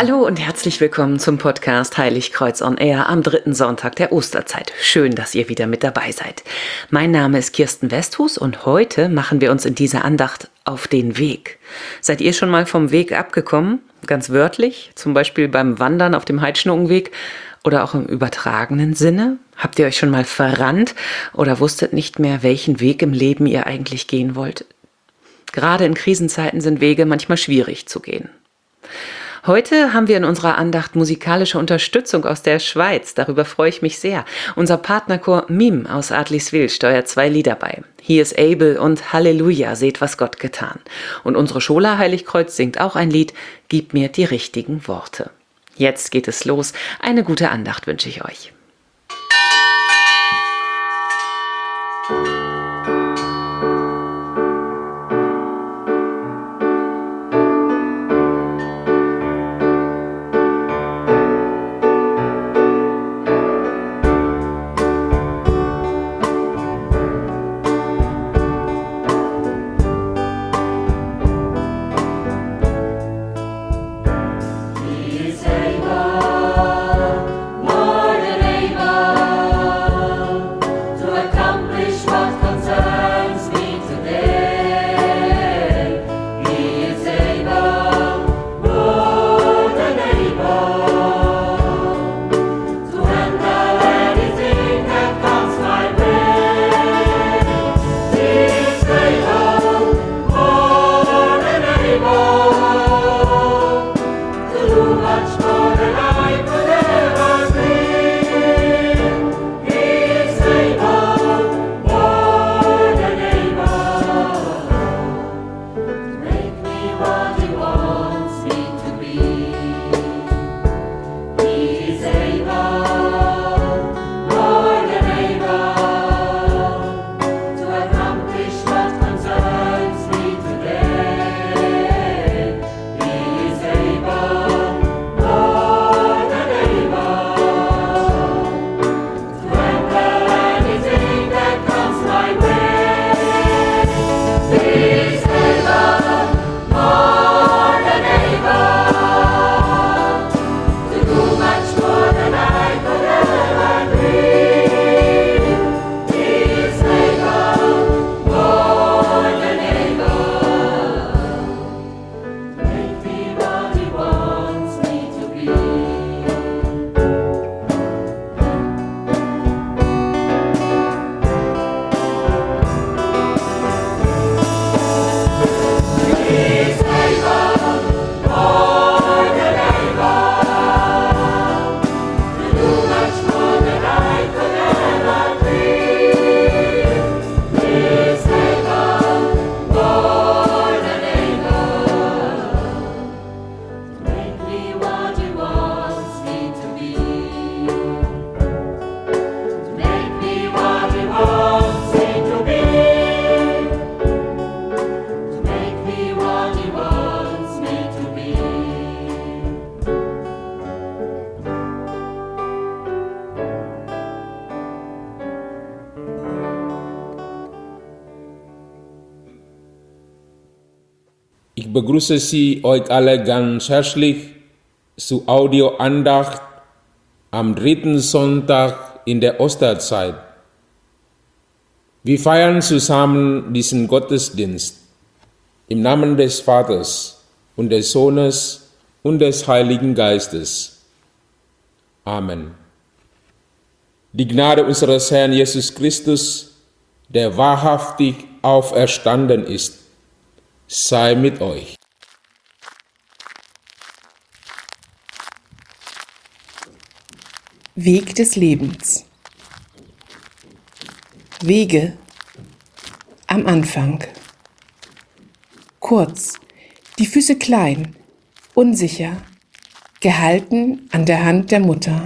Hallo und herzlich willkommen zum Podcast Heiligkreuz on Air am 3. Sonntag der Osterzeit. Schön, dass ihr wieder mit dabei seid. Mein Name ist Kirsten Westhus und heute machen wir uns in dieser Andacht auf den Weg. Seid ihr schon mal vom Weg abgekommen? Ganz wörtlich, zum Beispiel beim Wandern auf dem Heidschnuckenweg oder auch im übertragenen Sinne? Habt ihr euch schon mal verrannt oder wusstet nicht mehr, welchen Weg im Leben ihr eigentlich gehen wollt? Gerade in Krisenzeiten sind Wege manchmal schwierig zu gehen. Heute haben wir in unserer Andacht musikalische Unterstützung aus der Schweiz. Darüber freue ich mich sehr. Unser Partnerchor MIM aus Adliswil steuert 2 Lieder bei. He is able und Halleluja, seht, was Gott getan. Und unsere Schola Heiligkreuz singt auch ein Lied, Gib mir die richtigen Worte. Jetzt geht es los. Eine gute Andacht wünsche ich euch. Ich begrüße Sie euch alle ganz herzlich zur Audioandacht am 3. Sonntag in der Osterzeit. Wir feiern zusammen diesen Gottesdienst im Namen des Vaters und des Sohnes und des Heiligen Geistes. Amen. Die Gnade unseres Herrn Jesus Christus, der wahrhaftig auferstanden ist, sei mit euch. Weg des Lebens. Wege am Anfang. Kurz, die Füße klein, unsicher, gehalten an der Hand der Mutter.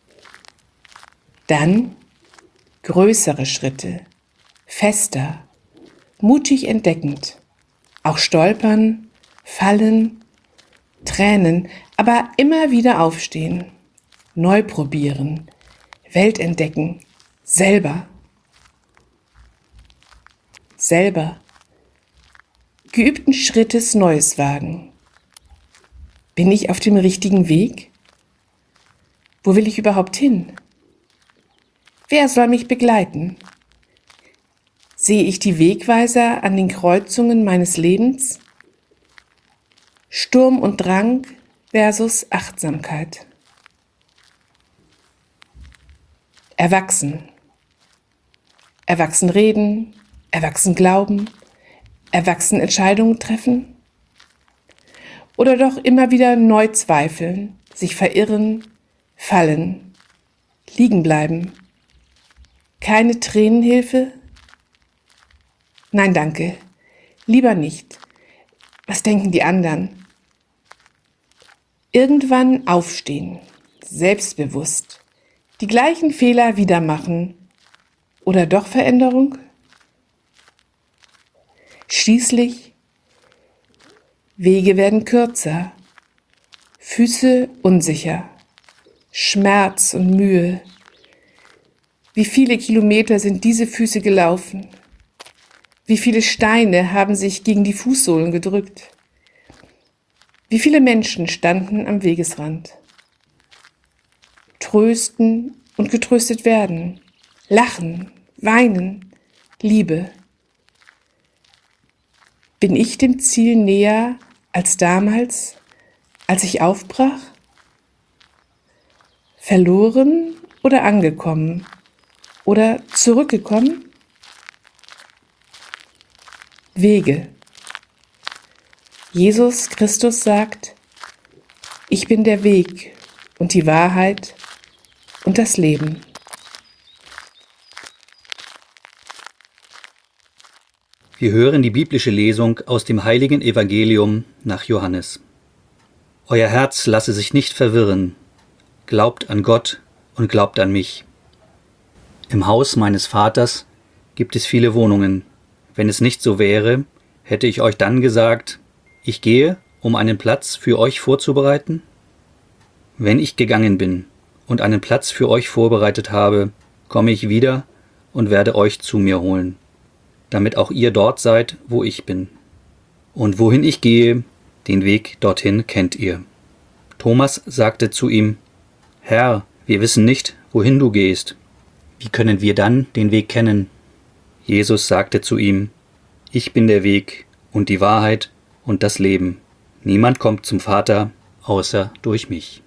Dann größere Schritte, fester, mutig entdeckend. Auch stolpern, fallen, Tränen, aber immer wieder aufstehen, neu probieren, Welt entdecken, selber. Geübten Schrittes Neues wagen. Bin ich auf dem richtigen Weg? Wo will ich überhaupt hin? Wer soll mich begleiten? Sehe ich die Wegweiser an den Kreuzungen meines Lebens? Sturm und Drang versus Achtsamkeit. Erwachsen. Erwachsen reden, erwachsen glauben, erwachsen Entscheidungen treffen? Oder doch immer wieder neu zweifeln, sich verirren, fallen, liegen bleiben? Keine Tränenhilfe? Nein, danke. Lieber nicht. Was denken die anderen? Irgendwann aufstehen, selbstbewusst, die gleichen Fehler wieder machen oder doch Veränderung? Schließlich, Wege werden kürzer, Füße unsicher, Schmerz und Mühe. Wie viele Kilometer sind diese Füße gelaufen? Wie viele Steine haben sich gegen die Fußsohlen gedrückt? Wie viele Menschen standen am Wegesrand? Trösten und getröstet werden, lachen, weinen, Liebe. Bin ich dem Ziel näher als damals, als ich aufbrach? Verloren oder angekommen? Oder zurückgekommen? Wege. Jesus Christus sagt, ich bin der Weg und die Wahrheit und das Leben. Wir hören die biblische Lesung aus dem heiligen Evangelium nach Johannes. Euer Herz lasse sich nicht verwirren. Glaubt an Gott und glaubt an mich. Im Haus meines Vaters gibt es viele Wohnungen. Wenn es nicht so wäre, hätte ich euch dann gesagt, ich gehe, um einen Platz für euch vorzubereiten? Wenn ich gegangen bin und einen Platz für euch vorbereitet habe, komme ich wieder und werde euch zu mir holen, damit auch ihr dort seid, wo ich bin. Und wohin ich gehe, den Weg dorthin kennt ihr. Thomas sagte zu ihm, Herr, wir wissen nicht, wohin du gehst. Wie können wir dann den Weg kennen? Jesus sagte zu ihm, ich bin der Weg und die Wahrheit und das Leben. Niemand kommt zum Vater, außer durch mich.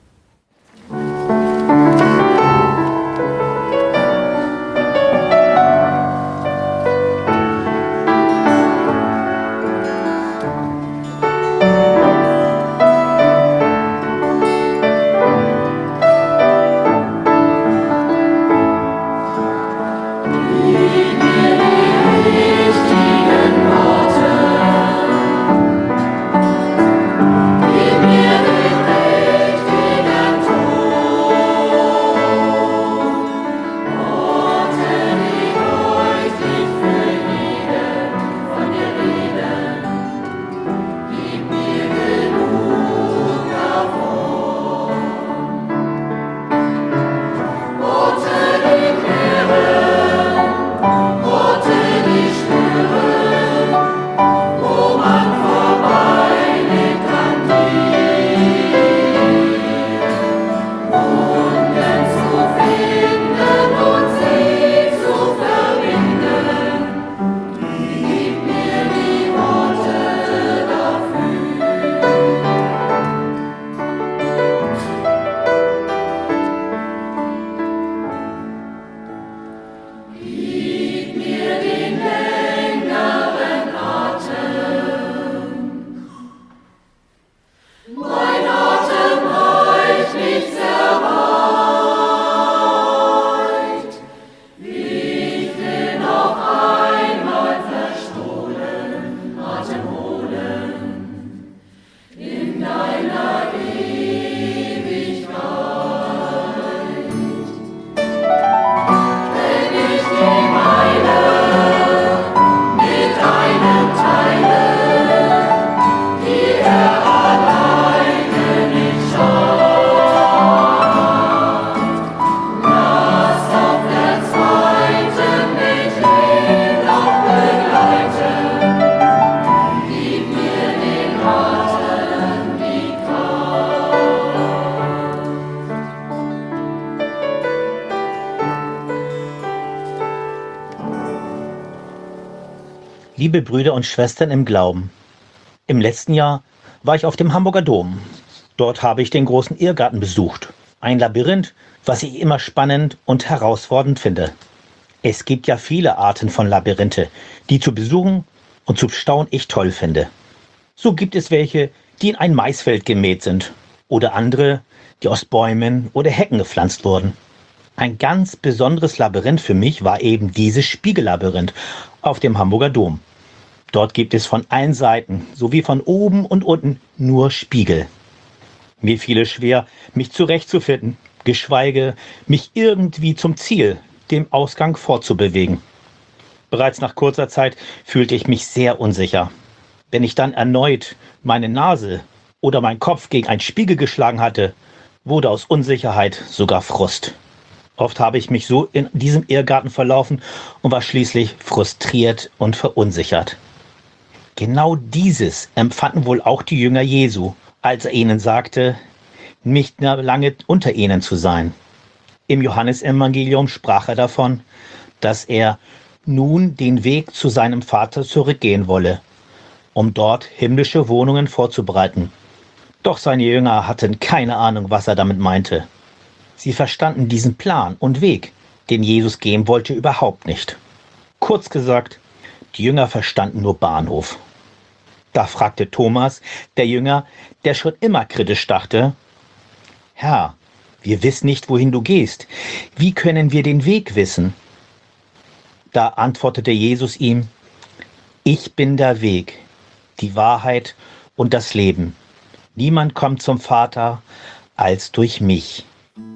Liebe Brüder und Schwestern im Glauben, im letzten Jahr war ich auf dem Hamburger Dom. Dort habe ich den großen Irrgarten besucht. Ein Labyrinth, was ich immer spannend und herausfordernd finde. Es gibt ja viele Arten von Labyrinthe, die zu besuchen und zu bestaunen ich toll finde. So gibt es welche, die in ein Maisfeld gemäht sind oder andere, die aus Bäumen oder Hecken gepflanzt wurden. Ein ganz besonderes Labyrinth für mich war eben dieses Spiegellabyrinth auf dem Hamburger Dom. Dort gibt es von allen Seiten sowie von oben und unten nur Spiegel. Mir fiel es schwer, mich zurechtzufinden, geschweige mich irgendwie zum Ziel, dem Ausgang fortzubewegen. Bereits nach kurzer Zeit fühlte ich mich sehr unsicher. Wenn ich dann erneut meine Nase oder meinen Kopf gegen einen Spiegel geschlagen hatte, wurde aus Unsicherheit sogar Frust. Oft habe ich mich so in diesem Irrgarten verlaufen und war schließlich frustriert und verunsichert. Genau dieses empfanden wohl auch die Jünger Jesu, als er ihnen sagte, nicht mehr lange unter ihnen zu sein. Im Johannesevangelium sprach er davon, dass er nun den Weg zu seinem Vater zurückgehen wolle, um dort himmlische Wohnungen vorzubereiten. Doch seine Jünger hatten keine Ahnung, was er damit meinte. Sie verstanden diesen Plan und Weg, den Jesus gehen wollte, überhaupt nicht. Kurz gesagt, die Jünger verstanden nur Bahnhof. Da fragte Thomas, der Jünger, der schon immer kritisch dachte, Herr, wir wissen nicht, wohin du gehst. Wie können wir den Weg wissen? Da antwortete Jesus ihm, ich bin der Weg, die Wahrheit und das Leben. Niemand kommt zum Vater als durch mich.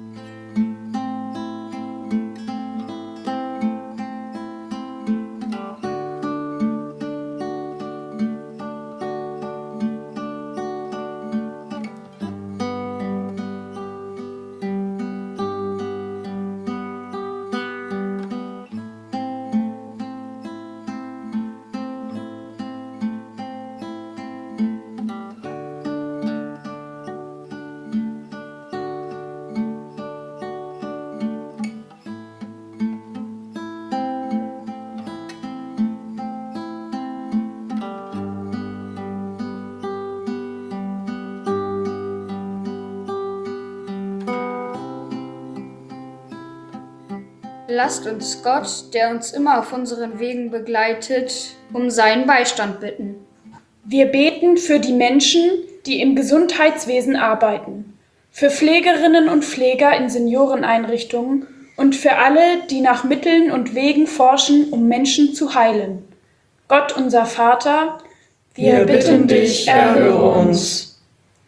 Lasst uns Gott, der uns immer auf unseren Wegen begleitet, um seinen Beistand bitten. Wir beten für die Menschen, die im Gesundheitswesen arbeiten, für Pflegerinnen und Pfleger in Senioreneinrichtungen und für alle, die nach Mitteln und Wegen forschen, um Menschen zu heilen. Gott, unser Vater, wir bitten dich, erhöre uns.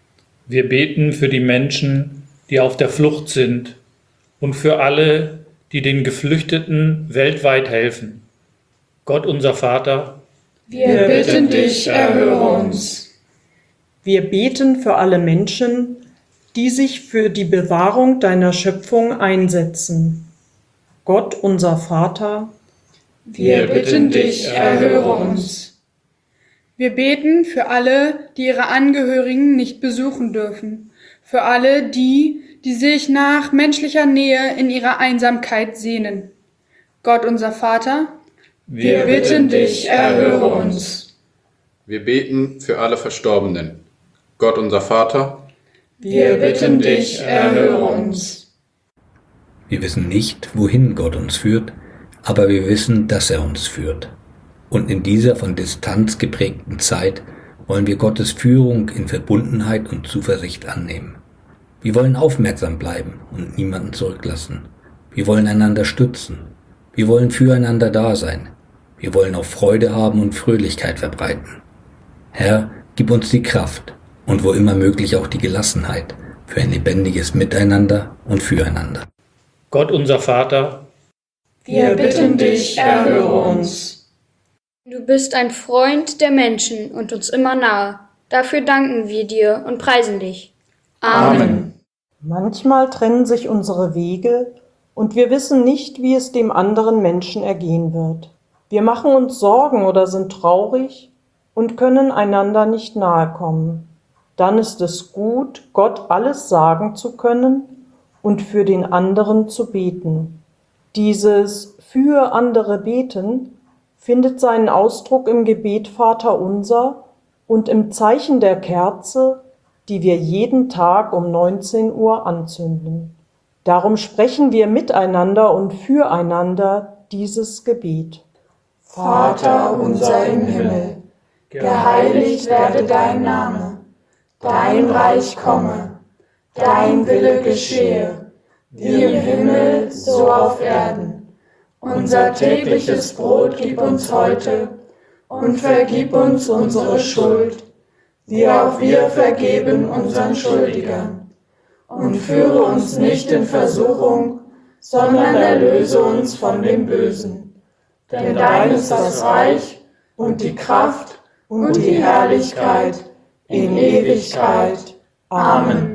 Wir beten für die Menschen, die auf der Flucht sind und für alle, die den Geflüchteten weltweit helfen. Gott, unser Vater, wir bitten dich, erhöre uns. Wir beten für alle Menschen, die sich für die Bewahrung deiner Schöpfung einsetzen. Gott, unser Vater, wir bitten dich, erhöre uns. Wir beten für alle, die ihre Angehörigen nicht besuchen dürfen, für alle, die sich nach menschlicher Nähe in ihrer Einsamkeit sehnen. Gott, unser Vater, wir bitten dich, erhöre uns. Wir beten für alle Verstorbenen. Gott, unser Vater, wir bitten dich, erhöre uns. Wir wissen nicht, wohin Gott uns führt, aber wir wissen, dass er uns führt. Und in dieser von Distanz geprägten Zeit wollen wir Gottes Führung in Verbundenheit und Zuversicht annehmen. Wir wollen aufmerksam bleiben und niemanden zurücklassen. Wir wollen einander stützen. Wir wollen füreinander da sein. Wir wollen auch Freude haben und Fröhlichkeit verbreiten. Herr, gib uns die Kraft und wo immer möglich auch die Gelassenheit für ein lebendiges Miteinander und Füreinander. Gott, unser Vater, wir bitten dich, erhöre uns. Du bist ein Freund der Menschen und uns immer nahe. Dafür danken wir dir und preisen dich. Amen. Manchmal trennen sich unsere Wege und wir wissen nicht, wie es dem anderen Menschen ergehen wird. Wir machen uns Sorgen oder sind traurig und können einander nicht nahe kommen. Dann ist es gut, Gott alles sagen zu können und für den anderen zu beten. Dieses für andere beten findet seinen Ausdruck im Gebet Vater unser und im Zeichen der Kerze, die wir jeden Tag um 19 Uhr anzünden. Darum sprechen wir miteinander und füreinander dieses Gebet. Vater unser im Himmel, geheiligt werde dein Name, dein Reich komme, dein Wille geschehe, wie im Himmel, so auf Erden. Unser tägliches Brot gib uns heute und vergib uns unsere Schuld, wie auch wir vergeben unseren Schuldigern. Und führe uns nicht in Versuchung, sondern erlöse uns von dem Bösen. Denn dein ist das Reich und die Kraft und die Herrlichkeit in Ewigkeit. Amen.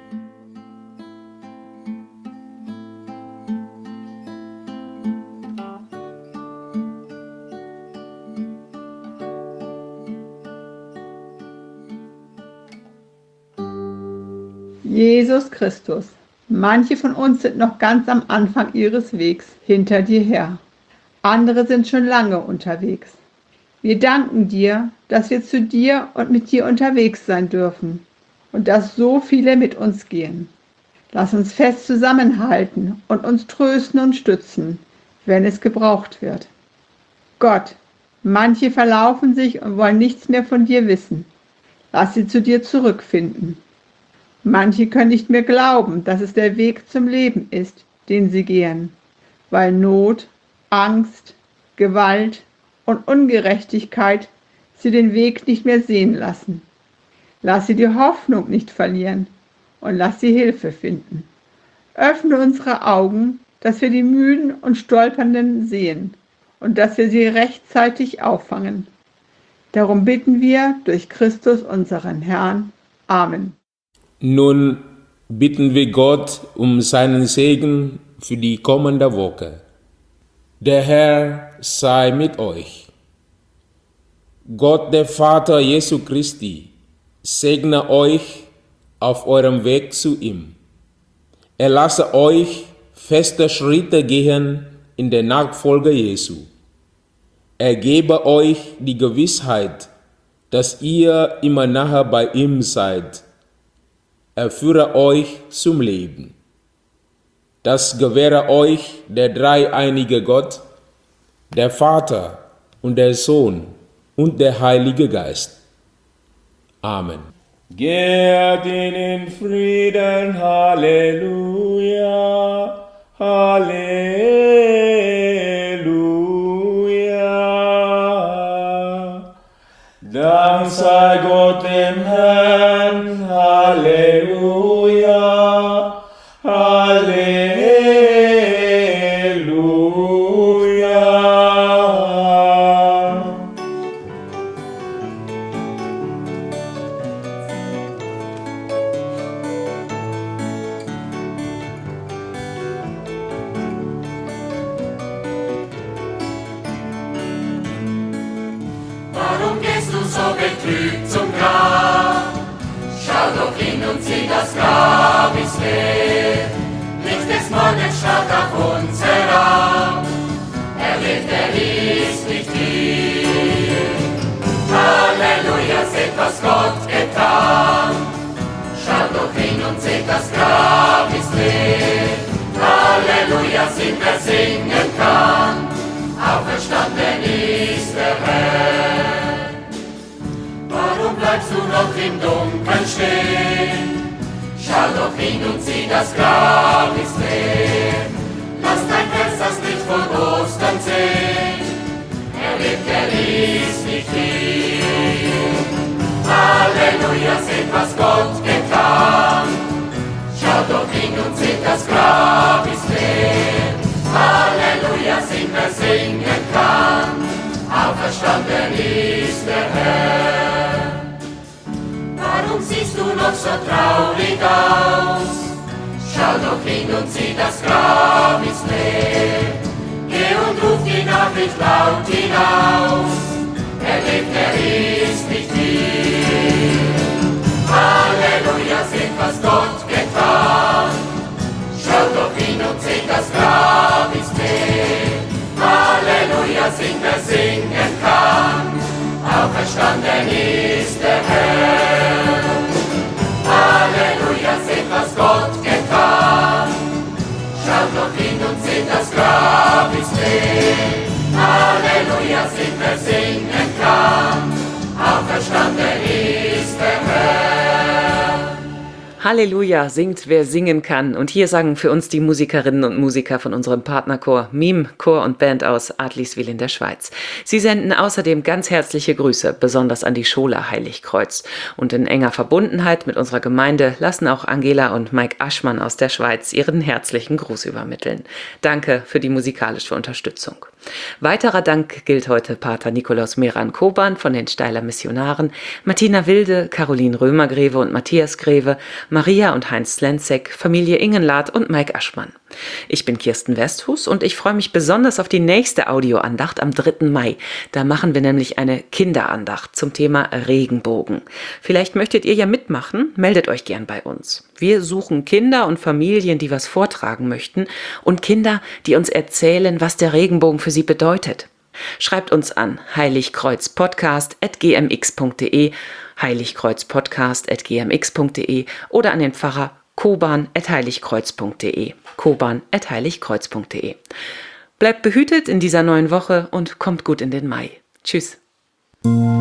Jesus Christus, manche von uns sind noch ganz am Anfang ihres Wegs hinter dir her. Andere sind schon lange unterwegs. Wir danken dir, dass wir zu dir und mit dir unterwegs sein dürfen und dass so viele mit uns gehen. Lass uns fest zusammenhalten und uns trösten und stützen, wenn es gebraucht wird. Gott, manche verlaufen sich und wollen nichts mehr von dir wissen. Lass sie zu dir zurückfinden. Manche können nicht mehr glauben, dass es der Weg zum Leben ist, den sie gehen, weil Not, Angst, Gewalt und Ungerechtigkeit sie den Weg nicht mehr sehen lassen. Lass sie die Hoffnung nicht verlieren und lass sie Hilfe finden. Öffne unsere Augen, dass wir die Müden und Stolpernden sehen und dass wir sie rechtzeitig auffangen. Darum bitten wir durch Christus unseren Herrn. Amen. Nun bitten wir Gott um seinen Segen für die kommende Woche. Der Herr sei mit euch. Gott, der Vater Jesu Christi, segne euch auf eurem Weg zu ihm. Er lasse euch feste Schritte gehen in der Nachfolge Jesu. Er gebe euch die Gewissheit, dass ihr immer nahe bei ihm seid. Er führe euch zum Leben. Das gewähre euch der dreieinige Gott, der Vater und der Sohn und der Heilige Geist. Amen. Geht in Frieden, Halleluja, Halleluja. Dank sei Gott dem Herrn, Halleluja, Halleluja. Warum gehst du so betrübt zum Grab? Schau doch hin und sieh, das Grab ist leer. Licht des Morgens schaut auf uns herab. Er lebt, er ist nicht hier. Halleluja, seht, was Gott getan. Schaut doch hin und seht, das Grab ist leer. Halleluja, singt, wer singen kann. Auferstanden ist der Herr. Warum bleibst du noch im Dunkeln stehen? Schau doch hin und sieh, das Grab ist leer. Lass dein Herz das Licht von Ostern sehen. Er lebt, er ist nicht hier. Halleluja, seht, was Gott getan. Schau doch hin und seht, das Grab ist leer. Halleluja, singt, wer singen kann. Auferstanden ist der Herr. Warum siehst du noch so traurig aus? Schau doch hin und sieh, das Grab ist leer. Geh und ruf die Nachricht laut hinaus. Er lebt, er ist nicht hier. Halleluja, seht, was Gott getan. Schau doch hin und seht, das Grab ist leer. Halleluja, singt, wer singt auferstanden ist der Herr. Halleluja, seht, was Gott getan. Schaut doch hin und seht, das Grab ist leer. Halleluja, seht, wer singen kann. Auferstanden ist der Herr. Halleluja, singt wer singen kann. Und hier sagen für uns die Musikerinnen und Musiker von unserem Partnerchor Mime, Chor und Band aus Adliswil in der Schweiz. Sie senden außerdem ganz herzliche Grüße, besonders an die Schola Heiligkreuz. Und in enger Verbundenheit mit unserer Gemeinde lassen auch Angela und Mike Aschmann aus der Schweiz ihren herzlichen Gruß übermitteln. Danke für die musikalische Unterstützung. Weiterer Dank gilt heute Pater Nikolaus Meran Koban von den Steiler Missionaren, Martina Wilde, Caroline Römergreve und Matthias Greve, Maria und Heinz Slenzek, Familie Ingenlath und Mike Aschmann. Ich bin Kirsten Westhus und ich freue mich besonders auf die nächste Audioandacht am 3. Mai. Da machen wir nämlich eine Kinderandacht zum Thema Regenbogen. Vielleicht möchtet ihr ja mitmachen, meldet euch gern bei uns. Wir suchen Kinder und Familien, die was vortragen möchten und Kinder, die uns erzählen, was der Regenbogen für sie bedeutet. Schreibt uns an heiligkreuzpodcast@gmx.de, heiligkreuzpodcast@gmx.de oder an den Pfarrer koban@heiligkreuz.de, koban@heiligkreuz.de. Bleibt behütet in dieser neuen Woche und kommt gut in den Mai. Tschüss.